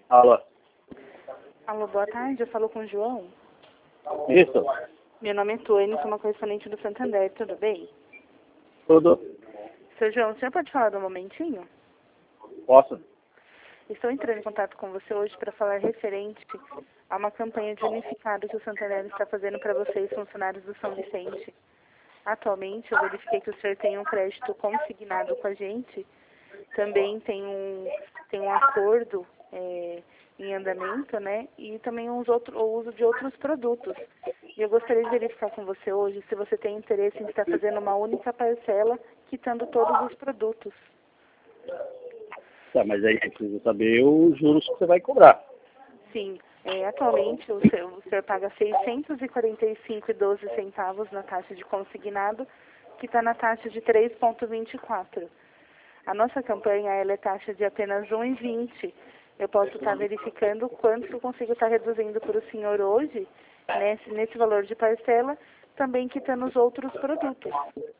Alô? Alô, boa tarde, eu falo com o João. Isso? Meu nome é Tuane, sou uma correspondente do Santander, tudo bem? Tudo? Seu João, o senhor pode falar um momentinho? Posso? Estou entrando em contato com você hoje para falar referente a uma campanha de unificado que o Santander está fazendo para vocês, funcionários do São Vicente. Atualmente, eu verifiquei que o senhor tem um crédito consignado com a gente, também tem um acordo em andamento, né? E também o uso de outros produtos. E eu gostaria de verificar com você hoje se você tem interesse em estar fazendo uma única parcela, quitando todos os produtos. Tá, mas aí precisa saber os juros que você vai cobrar. Sim, atualmente o senhor paga R$ 645,12 na taxa de consignado, que está na taxa de 3,24. A nossa campanha ela é taxa de apenas R$ 1,20. Eu posso estar verificando quanto que eu consigo estar reduzindo para o senhor hoje, nesse valor de parcela, também quitando os outros produtos.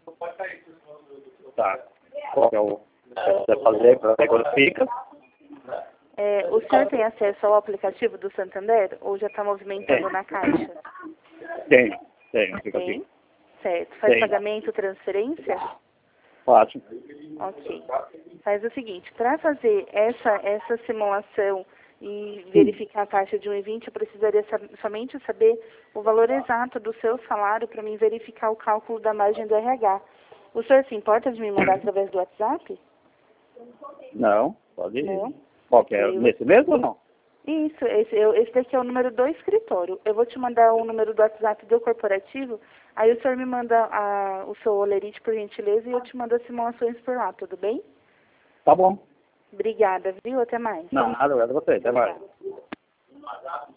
Tá. Qual é o que você vai fazer para quando fica? O senhor tem acesso ao aplicativo do Santander ou já está movimentando Tem. na caixa? Tem, fica Tem? aqui. Certo. Faz Tem. pagamento, transferência? Fácil. Ok. Faz o seguinte, para fazer essa simulação e verificar a taxa de 1,20, eu precisaria somente saber o valor exato do seu salário para mim verificar o cálculo da margem do RH. O senhor se importa de me mandar através do WhatsApp? Não, pode ir. Não. Qual que é? Nesse mesmo ou não? Isso, esse daqui é o número do escritório. Eu vou te mandar o número do WhatsApp do corporativo, aí o senhor me manda o seu olerite, por gentileza, e eu te mando as simulações por lá, tudo bem? Tá bom. Obrigada, viu? Até mais. Não, nada, obrigado a você. Até mais. Obrigada.